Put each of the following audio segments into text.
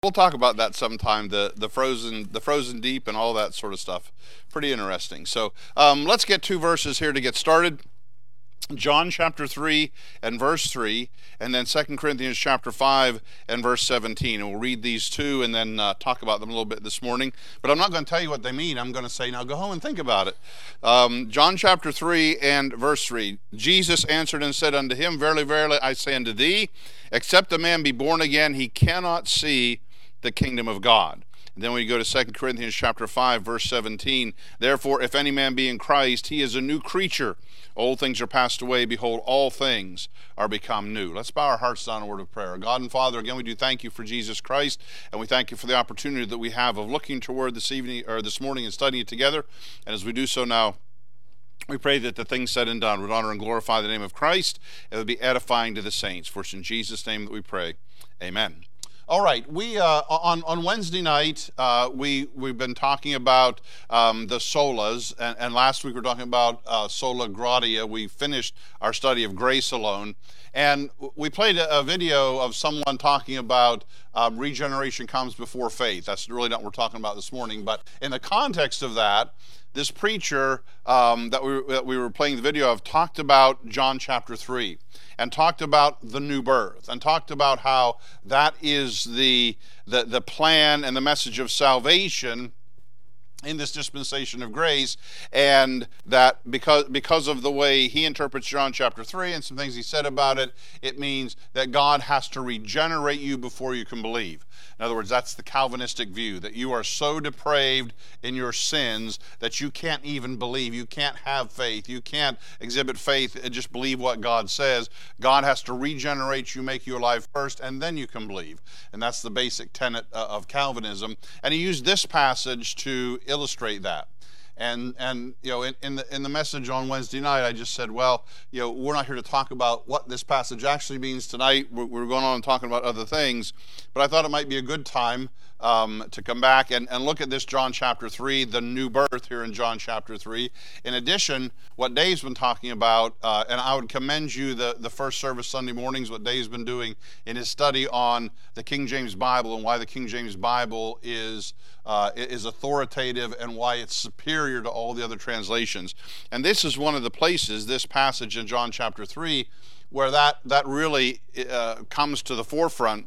We'll talk about that sometime. The frozen deep and all that sort of stuff. Pretty interesting. So let's get two verses here to get started. John chapter 3 and verse 3, and then 2 Corinthians chapter 5 and verse 17. And we'll read these two and then talk about them a little bit this morning. But I'm not going to tell you what they mean. I'm going to say, now go home and think about it. John chapter 3 and verse 3. Jesus answered and said unto him, Verily, verily, I say unto thee, except a man be born again, he cannot see the kingdom of God. And then we go to 2 Corinthians chapter 5, verse 17. Therefore, if any man be in Christ, he is a new creature. Old things are passed away. Behold, all things are become new. Let's bow our hearts down in a word of prayer. God and Father, again, we do thank you for Jesus Christ, and we thank you for the opportunity that we have of looking toward this evening or this morning and studying it together. And as we do so now, we pray that the things said and done would honor and glorify the name of Christ, and would be edifying to the saints. For it's in Jesus' name that we pray. Amen. All right, we on Wednesday night we've been talking about the solas, and last week we were talking about sola gratia. We finished our study of grace alone, and we played a video of someone talking about regeneration comes before faith. That's really not what we're talking about this morning, but in the context of that, this preacher that we were playing the video of talked about John chapter 3 and talked about the new birth and talked about how that is the plan and the message of salvation in this dispensation of grace, and that because of the way he interprets John chapter 3 and some things he said about it, it means that God has to regenerate you before you can believe. In other words, that's the Calvinistic view, that you are so depraved in your sins that you can't even believe. You can't have faith. You can't exhibit faith and just believe what God says. God has to regenerate you, make you alive first, and then you can believe. And that's the basic tenet of Calvinism. And he used this passage to illustrate that. And you know, in the message on Wednesday night, I just said, well, you know, we're not here to talk about what this passage actually means tonight. We're going on and talking about other things, but I thought it might be a good time to come back and look at this John chapter 3, the new birth here in John chapter 3. In addition, what Dave's been talking about, and I would commend you the first service Sunday mornings, what Dave's been doing in his study on the King James Bible and why the King James Bible is authoritative and why it's superior to all the other translations. And this is one of the places, this passage in John chapter 3, where that really comes to the forefront.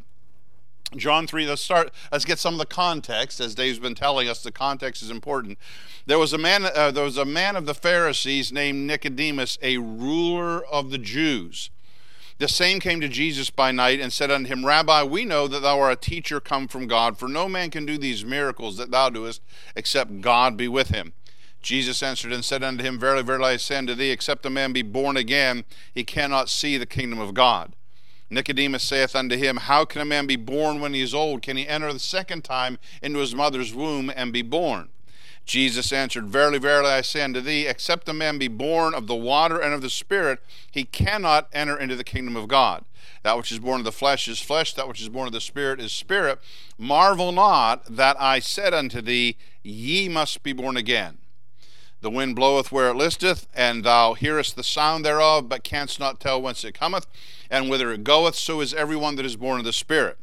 John 3, let's get some of the context. As Dave's been telling us, the context is important. There was a man of the Pharisees named Nicodemus, a ruler of the Jews. The same came to Jesus by night and said unto him, Rabbi, we know that thou art a teacher come from God, for no man can do these miracles that thou doest, except God be with him. Jesus answered and said unto him, Verily, verily, I say unto thee, except a man be born again, he cannot see the kingdom of God. Nicodemus saith unto him, How can a man be born when he is old? Can he enter the second time into his mother's womb and be born? Jesus answered, Verily, verily, I say unto thee, except a man be born of the water and of the Spirit, he cannot enter into the kingdom of God. That which is born of the flesh is flesh, that which is born of the Spirit is spirit. Marvel not that I said unto thee, Ye must be born again. The wind bloweth where it listeth, and thou hearest the sound thereof, but canst not tell whence it cometh, and whither it goeth. So is every one that is born of the Spirit.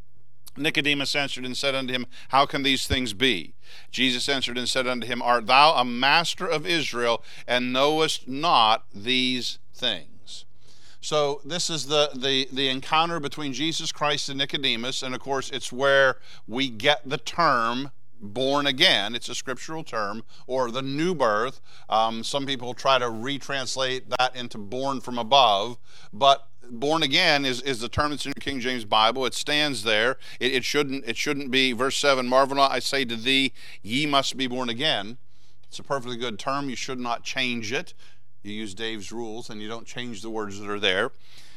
Nicodemus answered and said unto him, How can these things be? Jesus answered and said unto him, Art thou a master of Israel, and knowest not these things? So this is the encounter between Jesus Christ and Nicodemus, and of course it's where we get the term born again. It's a scriptural term, or the new birth. Some people try to retranslate that into born from above, but born again is the term that's in the King James Bible. It stands there. It shouldn't be verse 7, Marvel not, I say to thee, ye must be born again. It's a perfectly good term. You should not change it. You use Dave's rules and you don't change the words that are there.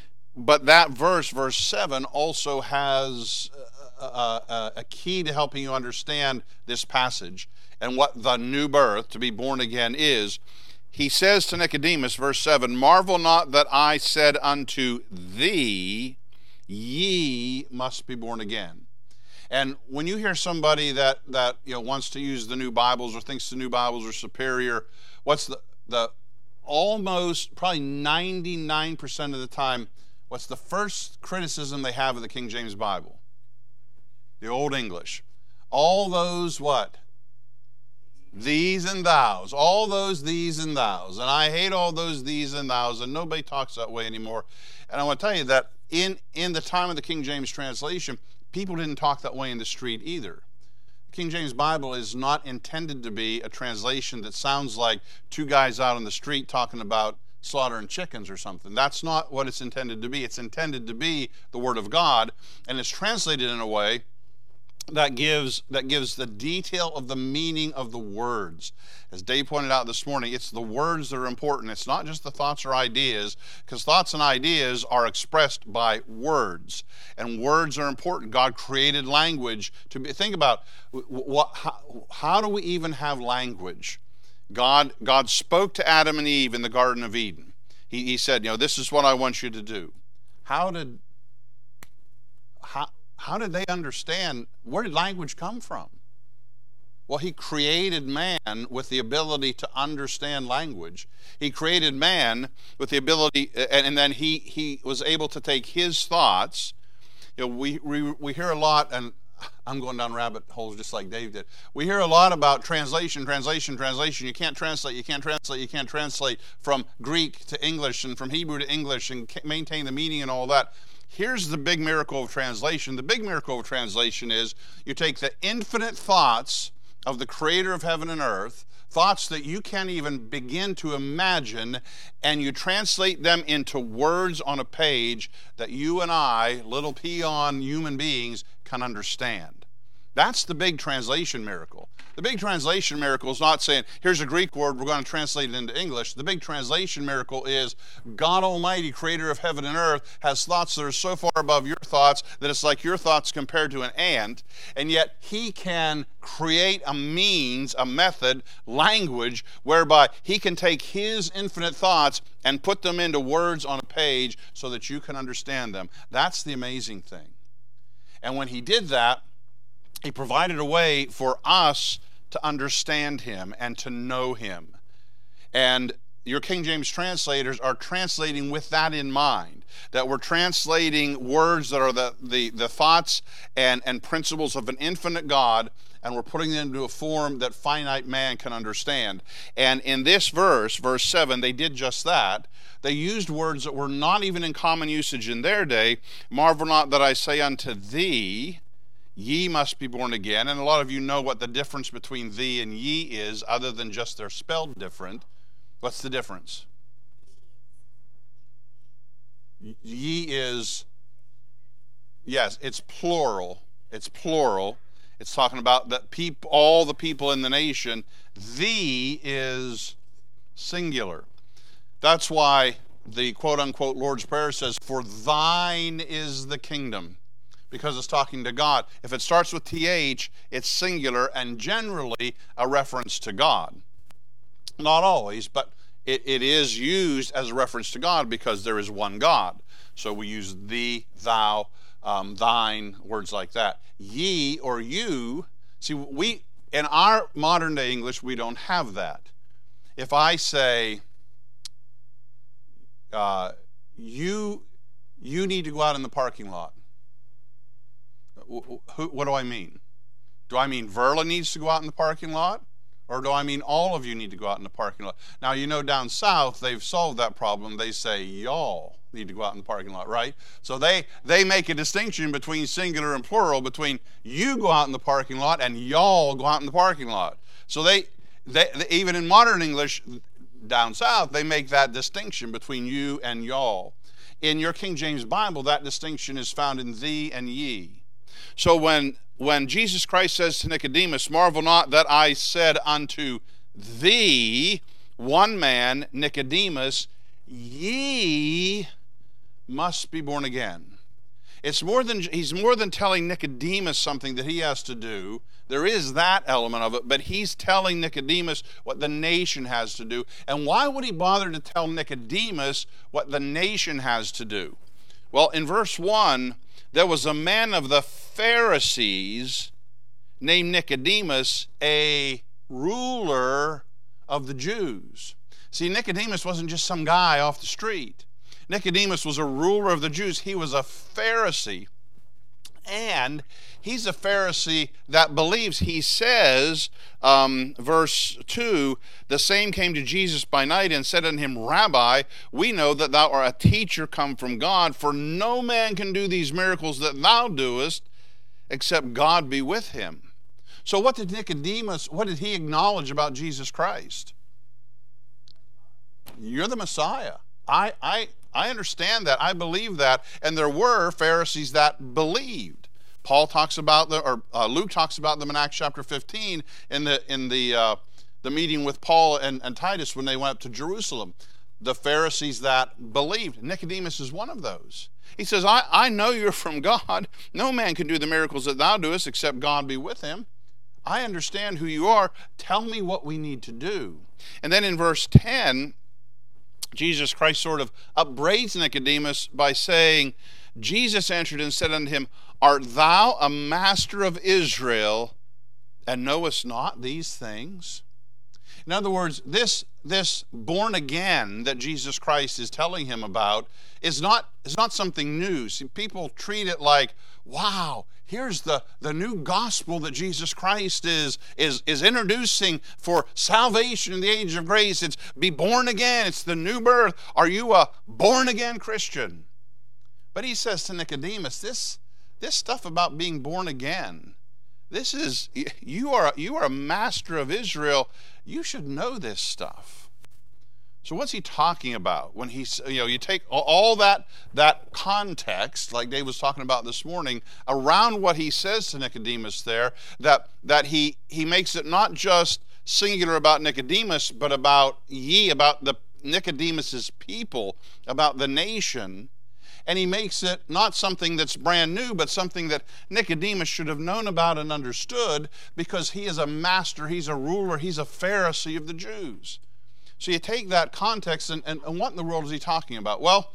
But that verse 7, also has a key to helping you understand this passage and what the new birth, to be born again, is. He says to Nicodemus, verse 7, Marvel not that I said unto thee, ye must be born again. And when you hear somebody that wants to use the new Bibles or thinks the new Bibles are superior, what's the almost probably 99% of the time, what's the first criticism they have of the King James Bible? The Old English. All those what? These and thous. All those these and thous. And I hate all those these and thous, and nobody talks that way anymore. And I want to tell you that in the time of the King James translation, people didn't talk that way in the street either. The King James Bible is not intended to be a translation that sounds like two guys out on the street talking about slaughtering chickens or something. That's not what it's intended to be. It's intended to be the Word of God, and it's translated in a way that gives the detail of the meaning of the words. As Dave pointed out this morning, it's the words that are important. It's not just the thoughts or ideas, because thoughts and ideas are expressed by words, and words are important. God created language to be. Think about how do we even have language? God spoke to Adam and Eve in the Garden of Eden. He said, this is what I want you to do. How did they understand? Where did language come from? Well, he created man with the ability to understand language. He created man with the ability, and then he was able to take his thoughts. We hear a lot, and I'm going down rabbit holes just like Dave did. We hear a lot about translation. You can't translate from Greek to English and from Hebrew to English and maintain the meaning and all that. Here's the big miracle of translation. The big miracle of translation is you take the infinite thoughts of the creator of heaven and earth, thoughts that you can't even begin to imagine, and you translate them into words on a page that you and I, little peon human beings, can understand. That's the big translation miracle. The big translation miracle is not saying, here's a Greek word, we're going to translate it into English. The big translation miracle is God Almighty, creator of heaven and earth, has thoughts that are so far above your thoughts that it's like your thoughts compared to an ant, and yet he can create a means, a method, language, whereby he can take his infinite thoughts and put them into words on a page so that you can understand them. That's the amazing thing. And when he did that, he provided a way for us to understand him and to know him. And your King James translators are translating with that in mind, that we're translating words that are the thoughts and principles of an infinite God, and we're putting them into a form that finite man can understand. And in this verse, verse 7, they did just that. They used words that were not even in common usage in their day. Marvel not that I say unto thee, ye must be born again. And a lot of you know what the difference between thee and ye is, other than just they're spelled different. What's the difference? Ye is, yes, it's plural. It's plural. It's talking about all the people in the nation. Thee is singular. That's why the quote-unquote Lord's Prayer says, for thine is the kingdom. Because it's talking to God. If it starts with TH, it's singular and generally a reference to God. Not always, but it is used as a reference to God because there is one God. So we use thee, thou, thine, words like that. Ye or you, see, in our modern day English, we don't have that. If I say, you need to go out in the parking lot, what do I mean? Do I mean Verla needs to go out in the parking lot? Or do I mean all of you need to go out in the parking lot? Now, down south, they've solved that problem. They say y'all need to go out in the parking lot, right? So they make a distinction between singular and plural, between you go out in the parking lot and y'all go out in the parking lot. So they even in modern English down south, they make that distinction between you and y'all. In your King James Bible, that distinction is found in thee and ye. So when Jesus Christ says to Nicodemus, marvel not that I said unto thee, one man, Nicodemus, ye must be born again. He's more than telling Nicodemus something that he has to do. There is that element of it, but he's telling Nicodemus what the nation has to do. And why would he bother to tell Nicodemus what the nation has to do? Well, in verse 1, there was a man of the Pharisees named Nicodemus, a ruler of the Jews. See, Nicodemus wasn't just some guy off the street. Nicodemus was a ruler of the Jews. He was a Pharisee. And He's a Pharisee that believes. He says, verse 2, the same came to Jesus by night and said unto him, Rabbi, we know that thou art a teacher come from God, for no man can do these miracles that thou doest, except God be with him. So what did he acknowledge about Jesus Christ? You're the Messiah. I understand that. I believe that. And there were Pharisees that believed. Paul talks about them, or Luke talks about them in Acts chapter 15 in the meeting with Paul and Titus when they went up to Jerusalem. The Pharisees that believed. Nicodemus is one of those. He says, I know you're from God. No man can do the miracles that thou doest except God be with him. I understand who you are. Tell me what we need to do. And then in verse 10, Jesus Christ sort of upbraids Nicodemus by saying, Jesus answered and said unto him, Art thou a master of Israel, and knowest not these things? In other words, this born again that Jesus Christ is telling him about is not something new. See, people treat it like, wow, here's the new gospel that Jesus Christ is introducing for salvation in the age of grace. It's be born again. It's the new birth. Are you a born again Christian? But he says to Nicodemus, this stuff about being born again, this is, you are a master of Israel. You should know this stuff. So what's he talking about when he's, you take all that context, like Dave was talking about this morning, around what he says to Nicodemus there, that he makes it not just singular about Nicodemus, but about the Nicodemus's people, about the nation. And he makes it not something that's brand new, but something that Nicodemus should have known about and understood, because he is a master, he's a ruler, he's a Pharisee of the Jews. So you take that context, and what in the world is he talking about? Well,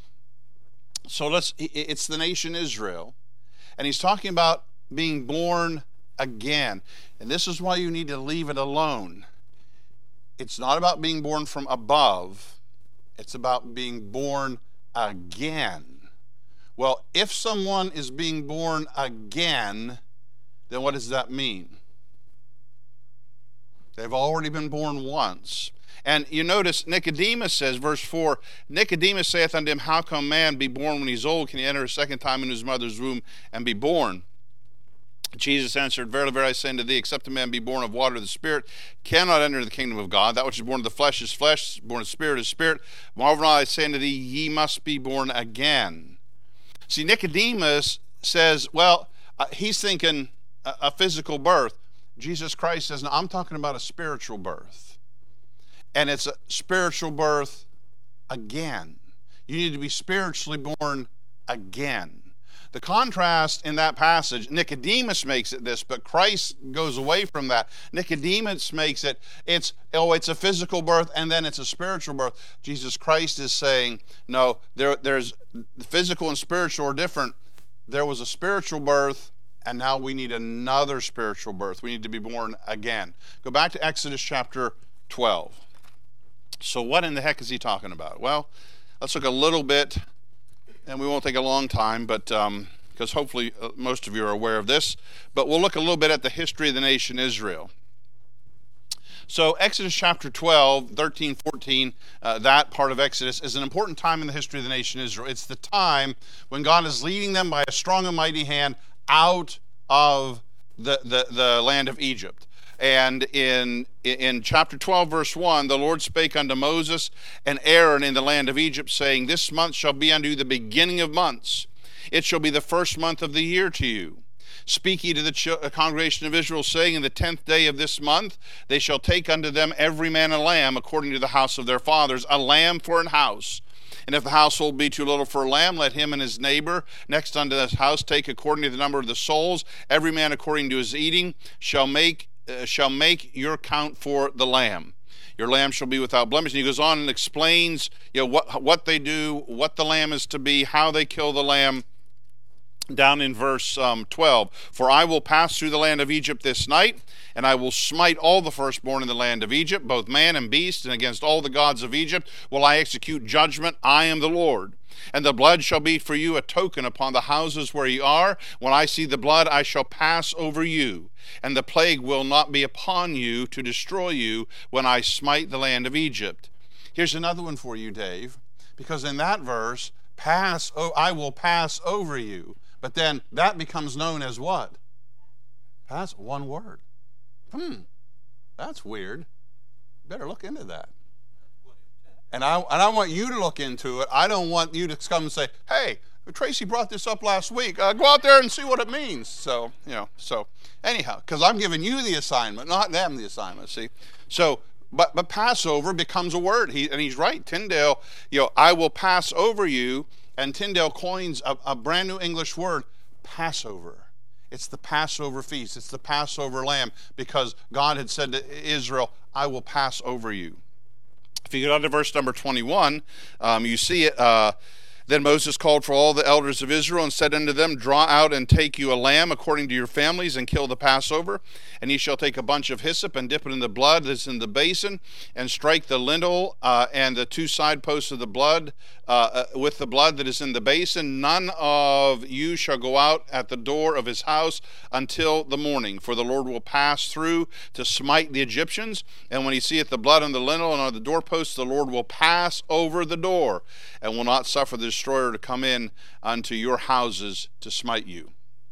so it's the nation Israel, and he's talking about being born again. And this is why you need to leave it alone. It's not about being born from above, it's about being born again. Well, if someone is being born again, then what does that mean? They've already been born once. And you notice Nicodemus says, verse 4, Nicodemus saith unto him, How come man be born when he's old? Can he enter a second time in his mother's womb and be born? Jesus answered, Verily, verily, I say unto thee, except a man be born of water of the Spirit, cannot enter the kingdom of God. That which is born of the flesh is flesh, born of the Spirit is spirit. Moreover, I say unto thee, ye must be born again. See, Nicodemus says, well, he's thinking a physical birth. Jesus Christ says, no, I'm talking about a spiritual birth. And it's a spiritual birth again. You need to be spiritually born again. The contrast in that passage, Nicodemus makes it this, but Christ goes away from that. Nicodemus makes it, it's a physical birth and then it's a spiritual birth. Jesus Christ is saying, no, there's physical and spiritual are different. There was a spiritual birth, and now we need another spiritual birth. We need to be born again. Go back to Exodus chapter 12. So what in the heck is he talking about? Well, let's look a little bit, and we won't take a long time, but because hopefully most of you are aware of this, but we'll look a little bit at the history of the nation Israel. So Exodus chapter 12, 13, 14, that part of Exodus is an important time in the history of the nation Israel. It's the time when God is leading them by a strong and mighty hand out of the land of Egypt. And in chapter 12, verse 1, the Lord spake unto Moses and Aaron in the land of Egypt, saying, This month shall be unto you the beginning of months. It shall be the first month of the year to you. Speak ye to the congregation of Israel, saying, In the 10th day of this month they shall take unto them every man a lamb, according to the house of their fathers, a lamb for an house. And if the household be too little for a lamb, let him and his neighbor next unto this house take according to the number of the souls, every man according to his eating, shall make your count for the lamb. Your lamb shall be without blemish. And he goes on and explains, what they do, what the lamb is to be, how they kill the lamb. Down in verse 12, For I will pass through the land of Egypt this night, and I will smite all the firstborn in the land of Egypt, both man and beast, and against all the gods of Egypt will I execute judgment. I am the Lord. And the blood shall be for you a token upon the houses where ye are. When I see the blood, I shall pass over you, and the plague will not be upon you to destroy you when I smite the land of Egypt. Here's another one for you, Dave, because in that verse, I will pass over you. But then that becomes known as what? Pass, one word. That's weird. Better look into that. And I want you to look into it. I don't want you to come and say, hey, Tracy brought this up last week. Go out there and see what it means. So anyhow, because I'm giving you the assignment, not them the assignment, see? So, but Passover becomes a word. He's right. Tyndale, I will pass over you. And Tyndale coins a brand new English word, Passover. It's the Passover feast. It's the Passover lamb, because God had said to Israel, I will pass over you. If you get on to verse number 21, you see it. Then Moses called for all the elders of Israel and said unto them, draw out and take you a lamb according to your families, and kill the Passover. And ye shall take a bunch of hyssop and dip it in the blood that's in the basin, and strike the lintel and the two side posts of the blood with the blood that is in the basin. None of you shall go out at the door of his house until the morning, for the Lord will pass through to smite the Egyptians. And when he seeth the blood on the lintel and on the doorposts, the Lord will pass over the door, and will not suffer the destroyer to come in unto your houses to smite you.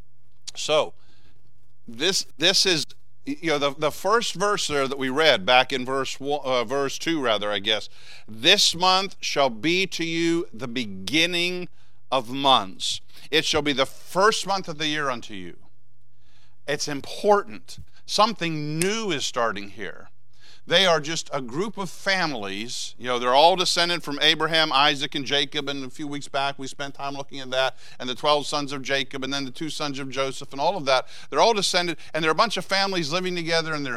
So this is the first verse there that we read back in verse 2 rather, I guess. This month shall be to you the beginning of months. It shall be the first month of the year unto you. It's important. Something new is starting here. They are just a group of families. They're all descended from Abraham, Isaac, and Jacob. And a few weeks back, we spent time looking at that. And the 12 sons of Jacob, and then the 2 sons of Joseph, and all of that. They're all descended, and they're a bunch of families living together, and they're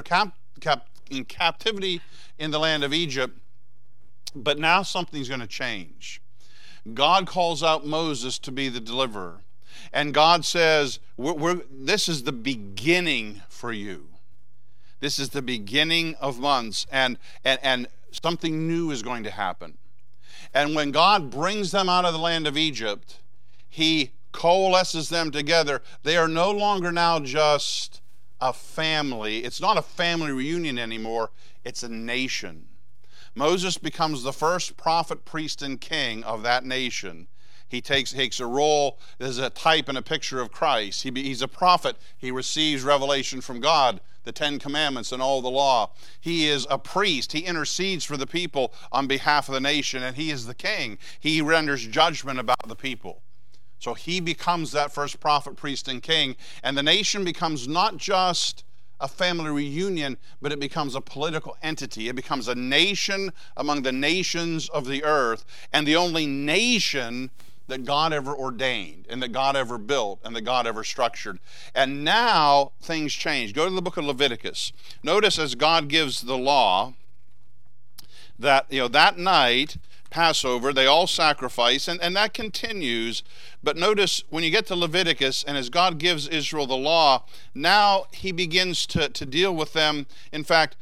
in captivity in the land of Egypt. But now something's going to change. God calls out Moses to be the deliverer. And God says, this is the beginning for you. This is the beginning of months, and something new is going to happen. And when God brings them out of the land of Egypt, he coalesces them together. They are no longer now just a family. It's not a family reunion anymore. It's a nation. Moses becomes the first prophet, priest, and king of that nation. He takes a role as a type and a picture of Christ. He's a prophet. He receives revelation from God, the 10 Commandments and all the law. He is a priest. He intercedes for the people on behalf of the nation, and he is the king. He renders judgment about the people. So he becomes that first prophet, priest, and king, and the nation becomes not just a family reunion, but it becomes a political entity. It becomes a nation among the nations of the earth, and the only nation that God ever ordained, and that God ever built, and that God ever structured. And now things change. Go to the book of Leviticus. Notice as God gives the law that that night, Passover, they all sacrifice, and that continues. But notice when you get to Leviticus, and as God gives Israel the law, now he begins to deal with them. In fact,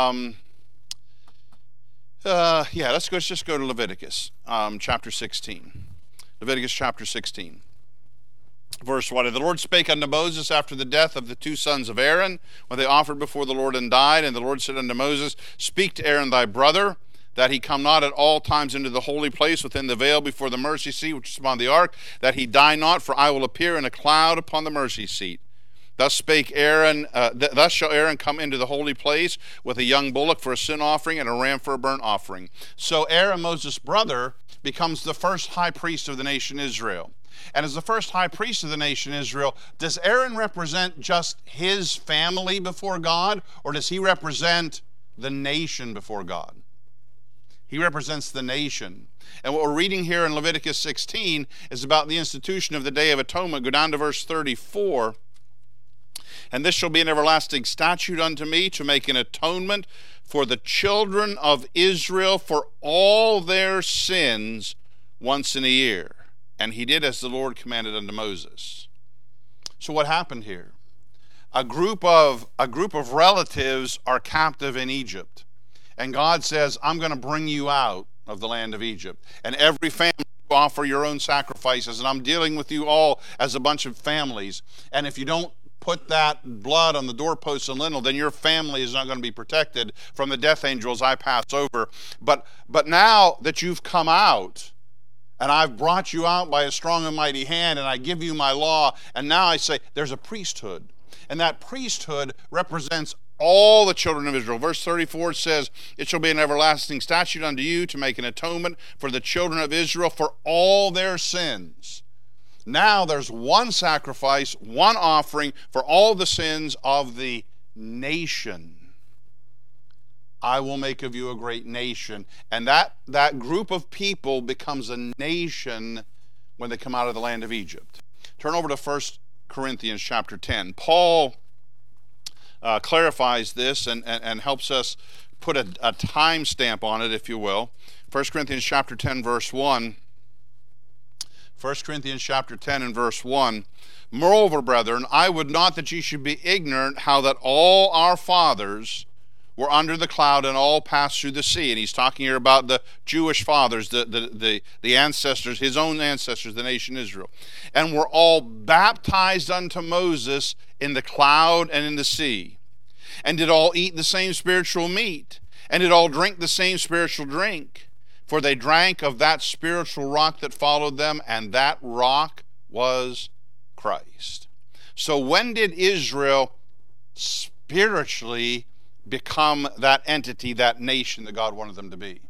let's just go to Leviticus chapter 16. Leviticus chapter 16, verse 1. And the Lord spake unto Moses after the death of the 2 sons of Aaron, when they offered before the Lord and died. And the Lord said unto Moses, speak to Aaron thy brother, that he come not at all times into the holy place within the veil before the mercy seat which is upon the ark, that he die not, for I will appear in a cloud upon the mercy seat. Thus spake Aaron, thus shall Aaron come into the holy place with a young bullock for a sin offering and a ram for a burnt offering. So Aaron, Moses' brother, becomes the first high priest of the nation Israel. And as the first high priest of the nation Israel, does Aaron represent just his family before God, or does he represent the nation before God? He represents the nation. And what we're reading here in Leviticus 16 is about the institution of the Day of Atonement. Go down to verse 34. And this shall be an everlasting statute unto me, to make an atonement for the children of Israel for all their sins once in a year. And he did as the Lord commanded unto Moses. So what happened here? A group of relatives are captive in Egypt. And God says, I'm going to bring you out of the land of Egypt. And every family offer your own sacrifices, and I'm dealing with you all as a bunch of families. And if you don't put that blood on the doorposts and lintel, then your family is not going to be protected from the death angels I pass over. But now that you've come out, and I've brought you out by a strong and mighty hand, and I give you my law, and now I say there's a priesthood. And that priesthood represents all the children of Israel. Verse 34 says, "It shall be an everlasting statute unto you to make an atonement for the children of Israel for all their sins." Now there's one sacrifice, one offering for all the sins of the nation. I will make of you a great nation. And that group of people becomes a nation when they come out of the land of Egypt. Turn over to 1 Corinthians chapter 10. Paul clarifies this and helps us put a time stamp on it, if you will. 1 Corinthians chapter 10, verse 1. 1 Corinthians chapter 10 and verse 1. "Moreover, brethren, I would not that ye should be ignorant how that all our fathers were under the cloud and all passed through the sea." And he's talking here about the Jewish fathers, the ancestors, his own ancestors, the nation Israel. "And were all baptized unto Moses in the cloud and in the sea, and did all eat the same spiritual meat, and did all drink the same spiritual drink. For they drank of that spiritual rock that followed them, and that rock was Christ." So when did Israel spiritually become that entity, that nation that God wanted them to be?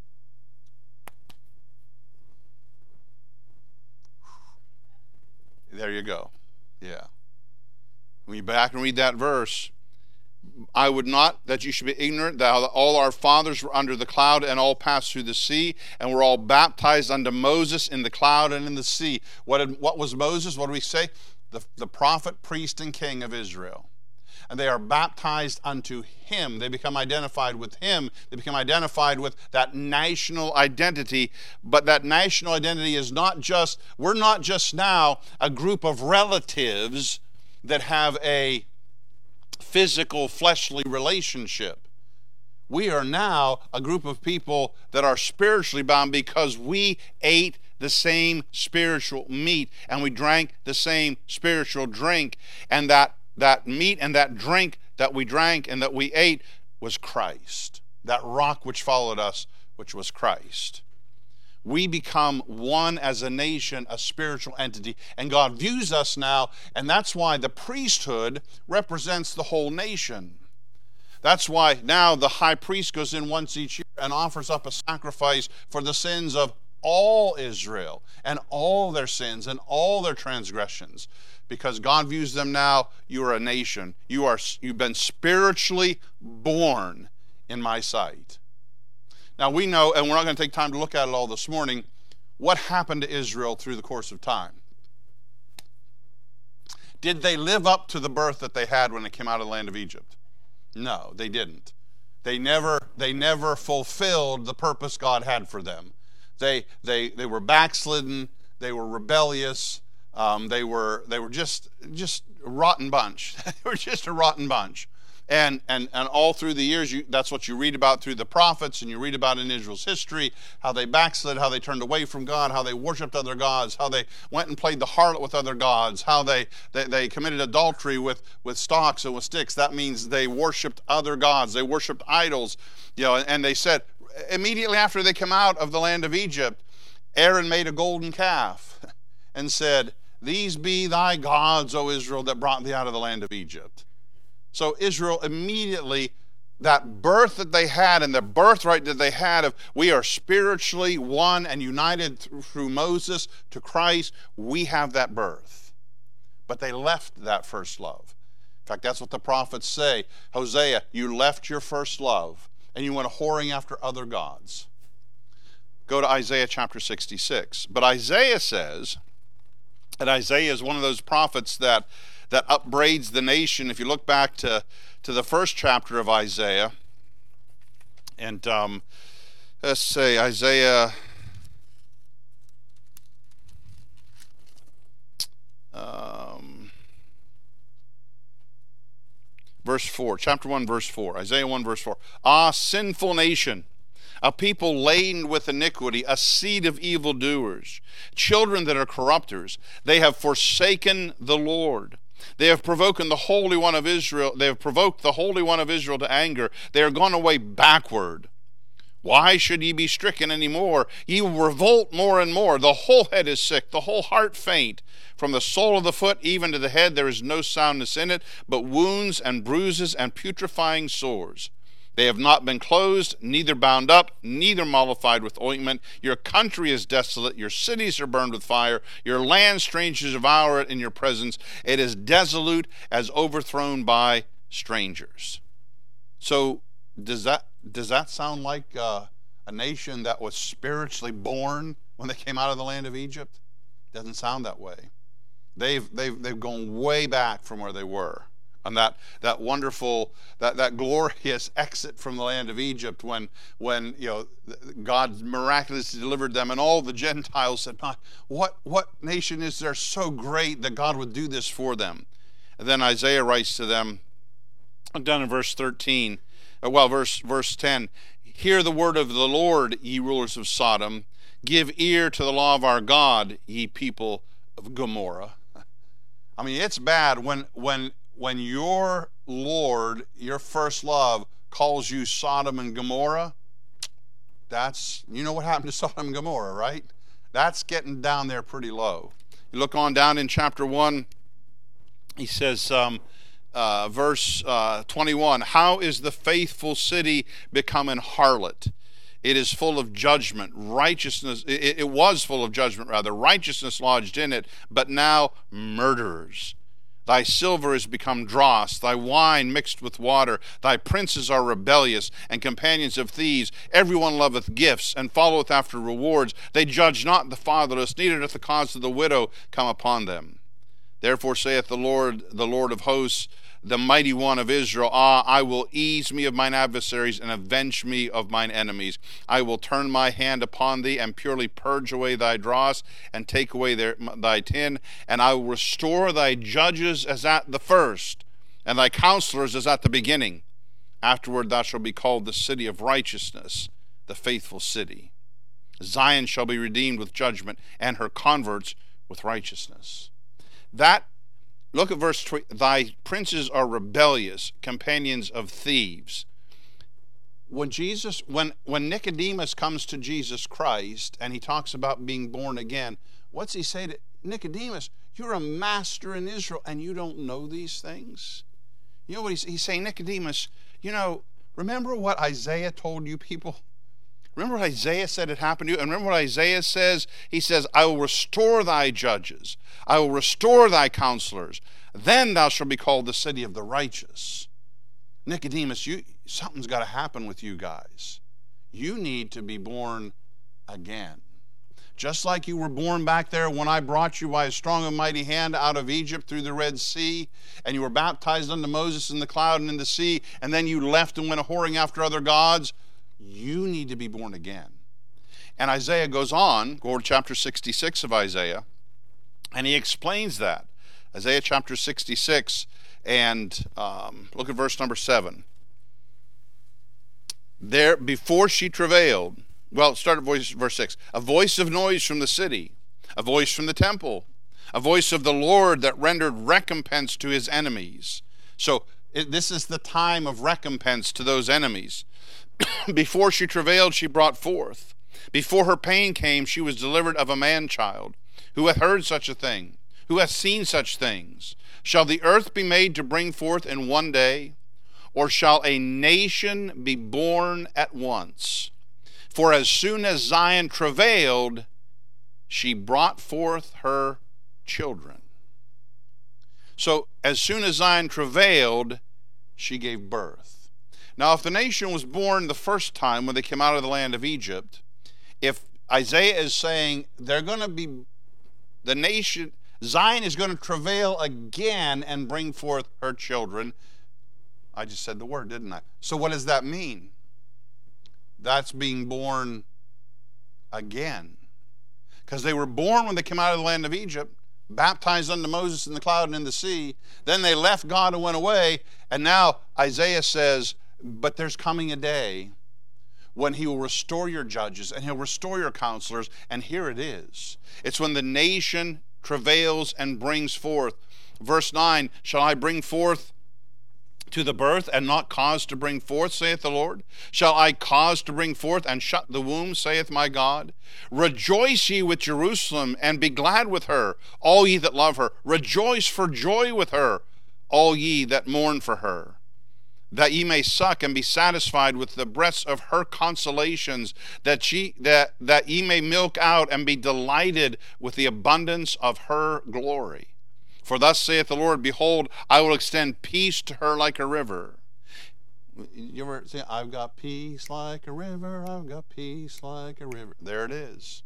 There you go. Yeah. When you back and read that verse, "I would not that you should be ignorant that all our fathers were under the cloud and all passed through the sea, and were all baptized unto Moses in the cloud and in the sea." What was Moses? What do we say? The prophet, priest, and king of Israel. And they are baptized unto him. They become identified with him. They become identified with that national identity. But that national identity is we're not just now a group of relatives that have a physical, fleshly relationship. We are now a group of people that are spiritually bound because we ate the same spiritual meat and we drank the same spiritual drink. And that meat and that drink that we drank and that we ate was Christ. That rock which followed us, which was Christ. We become one as a nation, a spiritual entity. And God views us now, and that's why the priesthood represents the whole nation. That's why now the high priest goes in once each year and offers up a sacrifice for the sins of all Israel and all their sins and all their transgressions. Because God views them now, you are a nation. You've been spiritually born in my sight. Now we know, and we're not going to take time to look at it all this morning, what happened to Israel through the course of time. Did they live up to the birth that they had when they came out of the land of Egypt? No, they didn't. They never fulfilled the purpose God had for them. They were backslidden, they were rebellious, they were just a rotten bunch. They were just a rotten bunch. And all through the years, that's what you read about through the prophets, and you read about in Israel's history, how they backslid, how they turned away from God, how they worshiped other gods, how they went and played the harlot with other gods, how they committed adultery with stocks and with sticks. That means they worshiped other gods, they worshiped idols, and they said, immediately after they come out of the land of Egypt, Aaron made a golden calf and said, "These be thy gods, O Israel, that brought thee out of the land of Egypt." So Israel immediately, that birth that they had and the birthright that they had of we are spiritually one and united through Moses to Christ, we have that birth. But they left that first love. In fact, that's what the prophets say. Hosea, you left your first love and you went whoring after other gods. Go to Isaiah chapter 66. But Isaiah says, and Isaiah is one of those prophets that upbraids the nation. If you look back to the first chapter of Isaiah, and let's say Isaiah verse 4, chapter 1, verse 4, Isaiah 1, verse 4. "Ah, sinful nation, A people laden with iniquity, a seed of evildoers, children that are corrupters. They have forsaken the Lord. They have provoked the Holy One of Israel. They have provoked the Holy One of Israel to anger. They are gone away backward. Why should ye be stricken any more? Ye will revolt more and more. The whole head is sick, the whole heart faint. From the sole of the foot even to the head there is no soundness in it, but wounds and bruises and putrefying sores. They have not been closed, neither bound up, neither mollified with ointment. Your country is desolate, your cities are burned with fire, your land strangers devour it in your presence. It is desolate as overthrown by strangers. So does that sound like a nation that was spiritually born when they came out of the land of Egypt? Doesn't sound that way. They've gone way back from where they were. And that wonderful, that glorious exit from the land of Egypt when God miraculously delivered them, and all the Gentiles said, what nation is there so great that God would do this for them? And then Isaiah writes to them, down in verse 13, verse 10, hear the word of the Lord, ye rulers of Sodom. Give ear to the law of our God, ye people of Gomorrah. I mean, it's bad when your Lord, your first love, calls you Sodom and Gomorrah. You know what happened to Sodom and Gomorrah, right? That's getting down there pretty low. You look on down in chapter 1, he says, verse 21, how is the faithful city become an harlot? It is full of judgment, righteousness. It was full of judgment, rather. Righteousness lodged in it, but now murderers. Thy silver is become dross, thy wine mixed with water. Thy princes are rebellious, and companions of thieves. Everyone loveth gifts, and followeth after rewards. They judge not the fatherless, neither doth the cause of the widow come upon them. Therefore saith the Lord of hosts, the mighty one of Israel, I will ease me of mine adversaries, and avenge me of mine enemies. I will turn my hand upon thee, and purely purge away thy dross, and take away thy tin, and I will restore thy judges as at the first, and thy counselors as at the beginning. Afterward thou shalt be called the city of righteousness, the faithful city. Zion shall be redeemed with judgment, and her converts with righteousness. Look at verse 3. Thy princes are rebellious, companions of thieves. When Nicodemus comes to Jesus Christ and he talks about being born again, what's he say to Nicodemus? You're a master in Israel and you don't know these things? You know what he's saying? Nicodemus, remember what Isaiah told you people? Remember what Isaiah said had happened to you? And remember what Isaiah says? He says, I will restore thy judges. I will restore thy counselors. Then thou shalt be called the city of the righteous. Nicodemus, something's got to happen with you guys. You need to be born again. Just like you were born back there when I brought you by a strong and mighty hand out of Egypt through the Red Sea, and you were baptized unto Moses in the cloud and in the sea, and then you left and went a-whoring after other gods. You need to be born again. And Isaiah goes on, go to chapter 66 of Isaiah, and he explains that. Isaiah chapter 66, and look at verse number 7. There, before she travailed, start at verse 6. A voice of noise from the city, a voice from the temple, a voice of the Lord that rendered recompense to his enemies. So this is the time of recompense to those enemies. Before she travailed, she brought forth. Before her pain came, she was delivered of a man-child. Who hath heard such a thing? Who hath seen such things? Shall the earth be made to bring forth in one day? Or shall a nation be born at once? For as soon as Zion travailed, she brought forth her children. So as soon as Zion travailed, she gave birth. Now, if the nation was born the first time when they came out of the land of Egypt, if Isaiah is saying Zion is going to travail again and bring forth her children, I just said the word, didn't I? So what does that mean? That's being born again. Because they were born when they came out of the land of Egypt, baptized unto Moses in the cloud and in the sea. Then they left God and went away. And now Isaiah says, but there's coming a day when he will restore your judges and he'll restore your counselors. And here it is. It's when the nation travails and brings forth. Verse 9, shall I bring forth to the birth and not cause to bring forth, saith the Lord? Shall I cause to bring forth and shut the womb, saith my God? Rejoice ye with Jerusalem, and be glad with her, all ye that love her. Rejoice for joy with her, all ye that mourn for her. That ye may suck and be satisfied with the breasts of her consolations, that ye may milk out and be delighted with the abundance of her glory. For thus saith the Lord, behold, I will extend peace to her like a river. You ever say, I've got peace like a river, I've got peace like a river. There it is.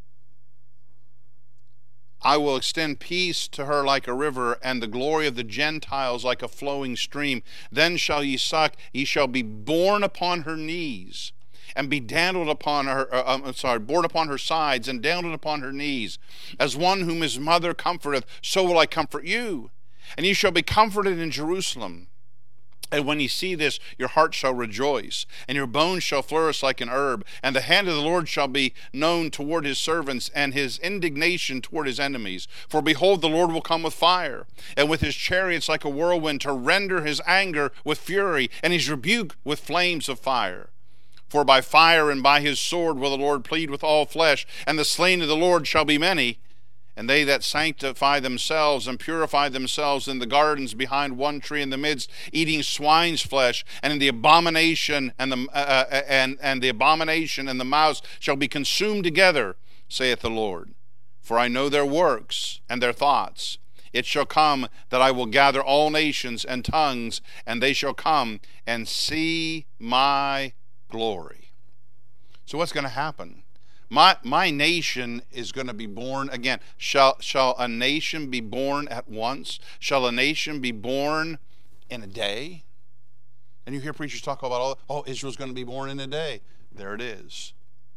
I will extend peace to her like a river, and the glory of the Gentiles like a flowing stream. Then shall ye suck, ye shall be borne upon her knees, and be dandled upon her, borne upon her sides, and dandled upon her knees. As one whom his mother comforteth, so will I comfort you. And ye shall be comforted in Jerusalem. And when ye see this, your heart shall rejoice, and your bones shall flourish like an herb. And the hand of the Lord shall be known toward his servants, and his indignation toward his enemies. For behold, the Lord will come with fire, and with his chariots like a whirlwind, to render his anger with fury, and his rebuke with flames of fire. For by fire and by his sword will the Lord plead with all flesh, and the slain of the Lord shall be many. And they that sanctify themselves and purify themselves in the gardens behind one tree in the midst, eating swine's flesh, and in the abomination and the abomination and the mouse shall be consumed together, saith the Lord. For I know their works and their thoughts. It shall come that I will gather all nations and tongues, and they shall come and see my glory. So what's going to happen? My nation is going to be born again. Shall a nation be born at once? Shall a nation be born in a day? And you hear preachers talk about, Israel's going to be born in a day. There it is.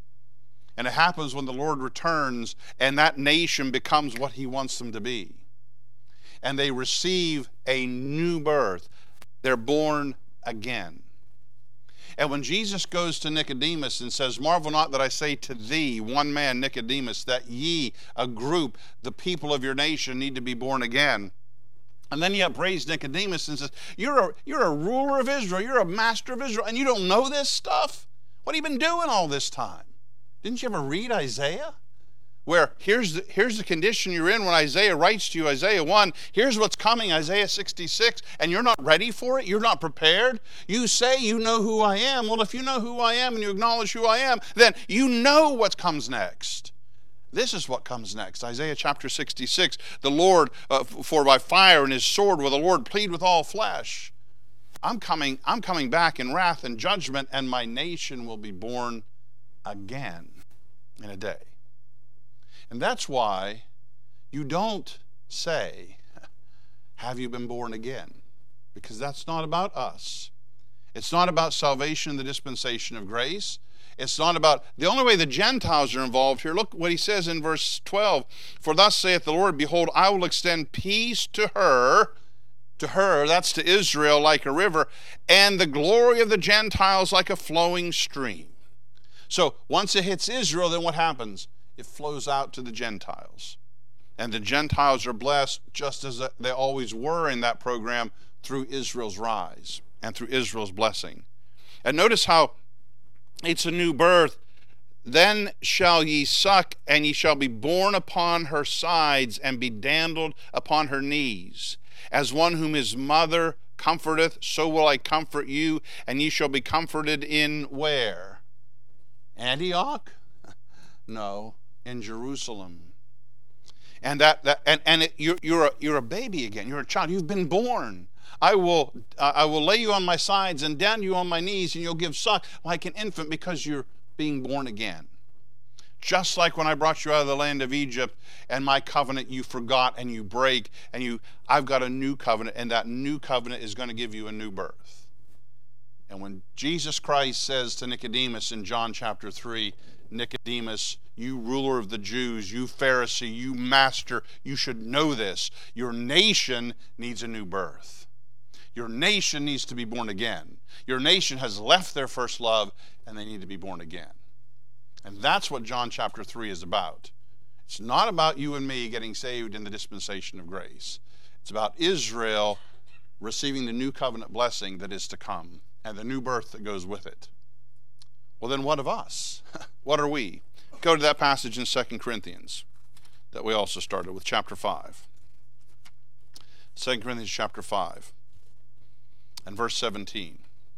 And it happens when the Lord returns and that nation becomes what he wants them to be. And they receive a new birth. They're born again. And when Jesus goes to Nicodemus and says, marvel not that I say to thee, one man, Nicodemus, that ye, a group, the people of your nation, need to be born again. And then he upbraids Nicodemus and says, you're a ruler of Israel, you're a master of Israel, and you don't know this stuff? What have you been doing all this time? Didn't you ever read Isaiah? Where here's the condition you're in when Isaiah writes to you, Isaiah 1, here's what's coming, Isaiah 66, and you're not ready for it, you're not prepared. You say you know who I am. Well, if you know who I am and you acknowledge who I am, then you know what comes next. This is what comes next. Isaiah chapter 66, the Lord, for by fire and his sword will the Lord plead with all flesh. I'm coming back in wrath and judgment, and my nation will be born again in a day. And that's why you don't say, have you been born again? Because that's not about us. It's not about salvation in the dispensation of grace. It's not about, the only way the Gentiles are involved here, look what he says in verse 12. For thus saith the Lord, behold, I will extend peace to her, that's to Israel, like a river, and the glory of the Gentiles like a flowing stream. So once it hits Israel, then what happens? It flows out to the Gentiles. And the Gentiles are blessed just as they always were in that program through Israel's rise and through Israel's blessing. And notice how it's a new birth. Then shall ye suck, and ye shall be borne upon her sides, and be dandled upon her knees. As one whom his mother comforteth, so will I comfort you, and ye shall be comforted in where? Antioch? No, in Jerusalem. And you're a baby again. You're a child. You've been born. I will lay you on my sides and down you on my knees, and you'll give suck like an infant because you're being born again. Just like when I brought you out of the land of Egypt, and my covenant you forgot and you break, and I've got a new covenant, and that new covenant is going to give you a new birth. And when Jesus Christ says to Nicodemus in John chapter 3, Nicodemus, you ruler of the Jews, you Pharisee, you master, you should know this. Your nation needs a new birth. Your nation needs to be born again. Your nation has left their first love, and they need to be born again. And that's what John chapter 3 is about. It's not about you and me getting saved in the dispensation of grace. It's about Israel receiving the new covenant blessing that is to come and the new birth that goes with it. Well, then what of us? What are we? Go to that passage in 2 Corinthians that we also started with, chapter 5. 2 Corinthians chapter 5 and verse 17.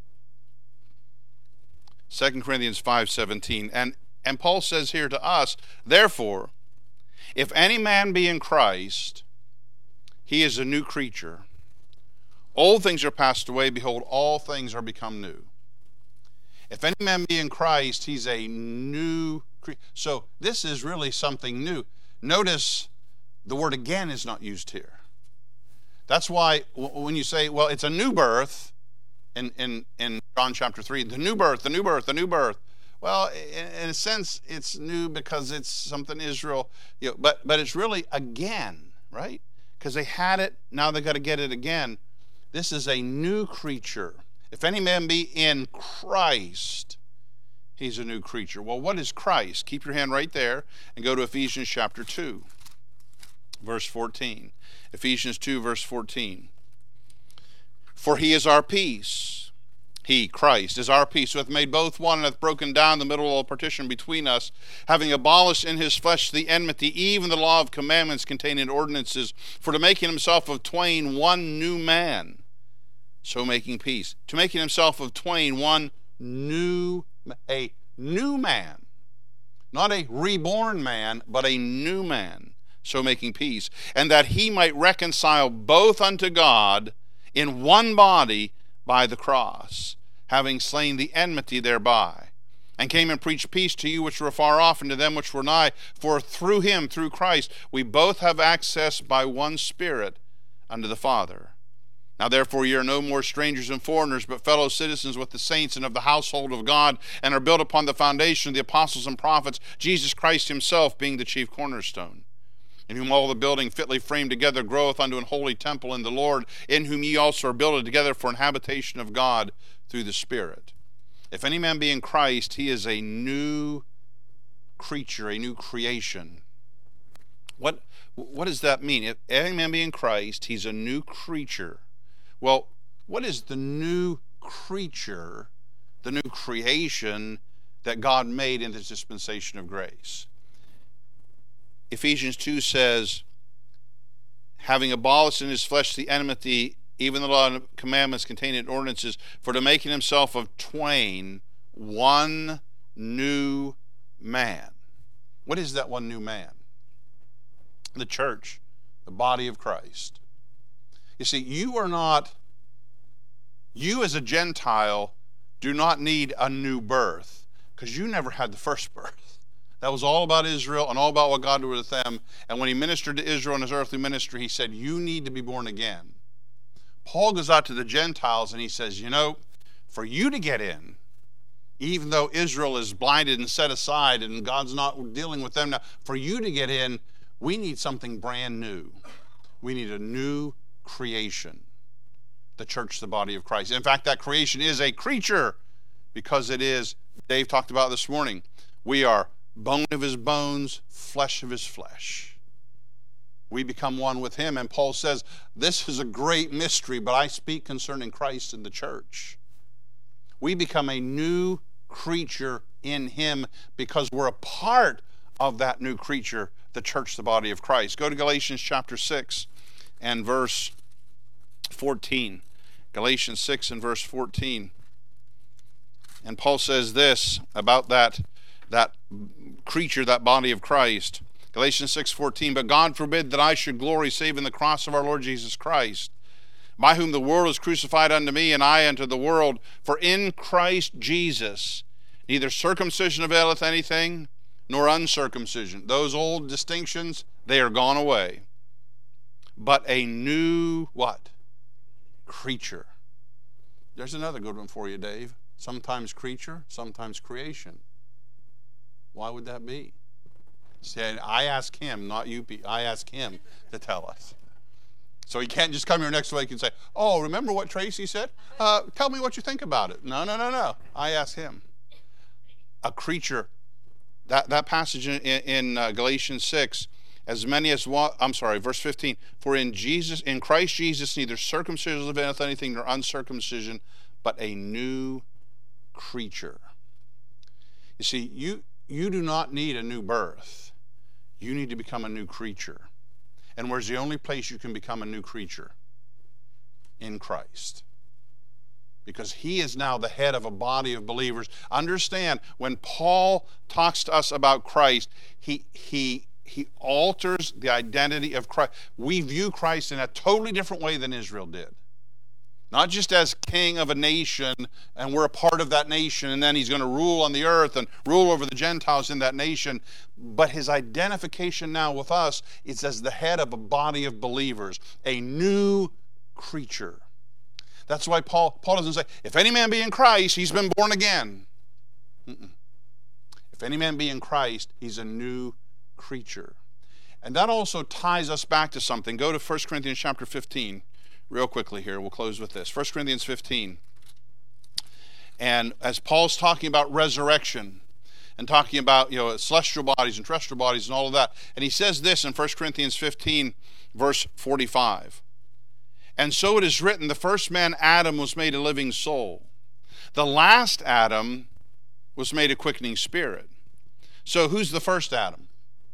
2 Corinthians 5:17. And Paul says here to us, therefore, if any man be in Christ, he is a new creature. Old things are passed away, behold, all things are become new. If any man be in Christ, he's a new creature. So this is really something new. Notice the word again is not used here. That's why when you say, well, it's a new birth in John chapter 3, the new birth, the new birth, the new birth. Well, in a sense, it's new because it's something Israel, but it's really again, right? Because they had it, now they got to get it again. This is a new creature. If any man be in Christ, he's a new creature. Well, what is Christ? Keep your hand right there and go to Ephesians chapter 2, verse 14. Ephesians 2, verse 14. For he is our peace. He, Christ, is our peace, who hath made both one, and hath broken down the middle of the partition between us, having abolished in his flesh the enmity, even the law of commandments contained in ordinances, for to make in himself of twain one new man, so making peace. To making himself of twain a new man. Not a reborn man, but a new man, so making peace. And that he might reconcile both unto God in one body by the cross, having slain the enmity thereby, and came and preached peace to you which were far off, and to them which were nigh. For through him, through Christ, we both have access by one Spirit unto the Father. Now therefore ye are no more strangers and foreigners, but fellow citizens with the saints and of the household of God, and are built upon the foundation of the apostles and prophets, Jesus Christ himself being the chief cornerstone, in whom all the building fitly framed together groweth unto an holy temple in the Lord, in whom ye also are builded together for an habitation of God through the Spirit. If any man be in Christ, he is a new creature, a new creation. What does that mean? If any man be in Christ, he's a new creature. Well, what is the new creature, the new creation that God made in this dispensation of grace? Ephesians 2 says, having abolished in his flesh the enmity, even the law and commandments contained in ordinances, for to make in himself of twain one new man. What is that one new man? The church, the body of Christ. You see, you as a Gentile do not need a new birth, because you never had the first birth. That was all about Israel and all about what God did with them. And when he ministered to Israel in his earthly ministry, he said, you need to be born again. Paul goes out to the Gentiles and he says, for you to get in, even though Israel is blinded and set aside and God's not dealing with them now, for you to get in, we need something brand new. We need a new creation. The church, the body of Christ. In fact, that creation is a creature, because it is, Dave talked about this morning, we are bone of his bones, flesh of his flesh. We become one with him. And Paul says, this is a great mystery, but I speak concerning Christ and the church. We become a new creature in him because we're a part of that new creature, the church, the body of Christ. Go to Galatians chapter 6 and verse 14. Galatians 6 and verse 14. And Paul says this about that creature, that body of Christ. Galatians 6:14, but God forbid that I should glory save in the cross of our Lord Jesus Christ, by whom the world is crucified unto me, and I unto the world. For in Christ Jesus neither circumcision availeth anything, nor uncircumcision. Those old distinctions, they are gone away. But a new, what? Creature. There's another good one for you, Dave. Sometimes creature, sometimes creation. Why would that be? See, I ask him, not you. I ask him to tell us. So he can't just come here next week and say, oh, remember what Tracy said? Tell me what you think about it. No. I ask him. A creature. That passage in Galatians 6, as many as verse 15. For in Christ Jesus, neither circumcision availeth anything nor uncircumcision, but a new creature. You see, you do not need a new birth. You need to become a new creature. And where's the only place you can become a new creature? In Christ. Because he is now the head of a body of believers. Understand, when Paul talks to us about Christ, he alters the identity of Christ. We view Christ in a totally different way than Israel did. Not just as king of a nation, and we're a part of that nation, and then he's going to rule on the earth and rule over the Gentiles in that nation. But his identification now with us is as the head of a body of believers, a new creature. That's why Paul doesn't say, if any man be in Christ, he's been born again. If any man be in Christ, he's a new creature. And that also ties us back to something. Go to 1 Corinthians chapter 15. Real quickly here, we'll close with this. 1 Corinthians 15. And as Paul's talking about resurrection and talking about celestial bodies and terrestrial bodies and all of that, and he says this in 1 Corinthians 15, verse 45. And so it is written, the first man, Adam, was made a living soul. The last Adam was made a quickening spirit. So who's the first Adam?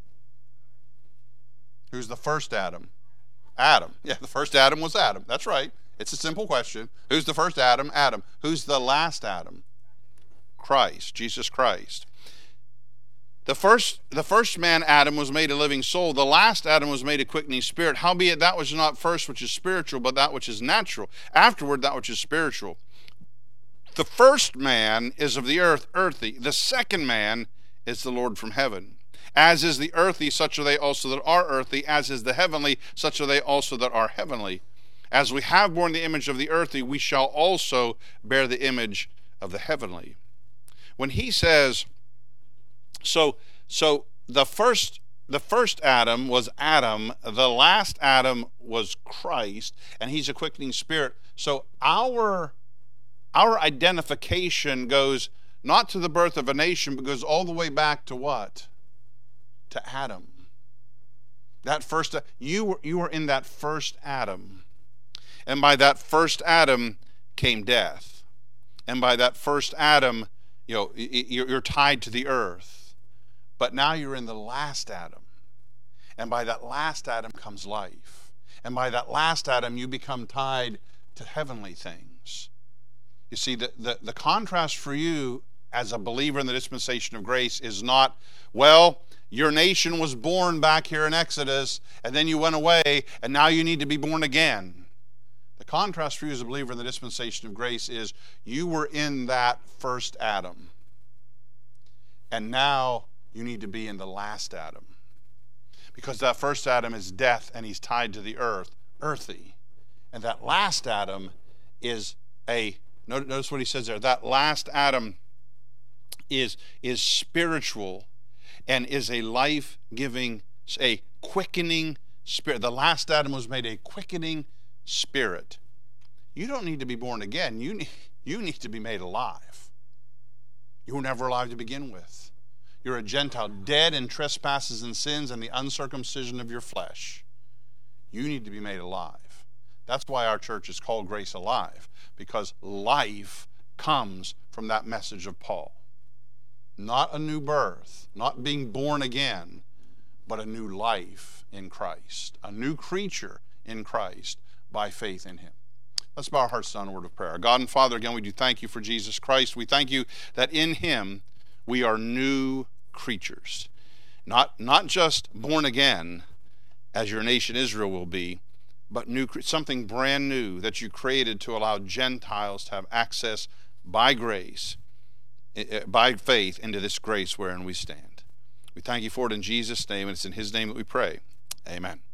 Who's the first Adam? Adam. Yeah, the first Adam was Adam. That's right. It's a simple question. Who's the first Adam? Adam. Who's the last Adam? Christ, Jesus Christ. The first man, Adam, was made a living soul. The last Adam was made a quickening spirit. Howbeit that which is not first which is spiritual, but that which is natural. Afterward that which is spiritual. The first man is of the earth, earthy. The second man is the Lord from heaven. As is the earthy, such are they also that are earthy. As is the heavenly, such are they also that are heavenly. As we have borne the image of the earthy, we shall also bear the image of the heavenly. When he says, so the first Adam was Adam, the last Adam was Christ, and he's a quickening spirit. So our identification goes not to the birth of a nation, but goes all the way back to what? To Adam. That first, you were in that first Adam. And by that first Adam came death. And by that first Adam, you're tied to the earth. But now you're in the last Adam. And by that last Adam comes life. And by that last Adam, you become tied to heavenly things. You see, the contrast for you as a believer in the dispensation of grace is not, well, your nation was born back here in Exodus, and then you went away, and now you need to be born again. The contrast for you as a believer in the dispensation of grace is you were in that first Adam, and now you need to be in the last Adam. Because that first Adam is death, and he's tied to the earth, earthy. And that last Adam is notice what he says there, that last Adam is spiritual, and is a life-giving, a quickening spirit. The last Adam was made a quickening spirit. You don't need to be born again. You need to be made alive. You were never alive to begin with. You're a Gentile, dead in trespasses and sins and the uncircumcision of your flesh. You need to be made alive. That's why our church is called Grace Alive, because life comes from that message of Paul. Not a new birth, not being born again, but a new life in Christ, a new creature in Christ by faith in him. Let's bow our hearts down in a word of prayer. God and Father, again, we do thank you for Jesus Christ. We thank you that in him we are new creatures. Not just born again, as your nation Israel will be, but something brand new that you created to allow Gentiles to have access by grace, by faith, into this grace wherein we stand. We thank you for it in Jesus' name, and it's in his name that we pray. Amen.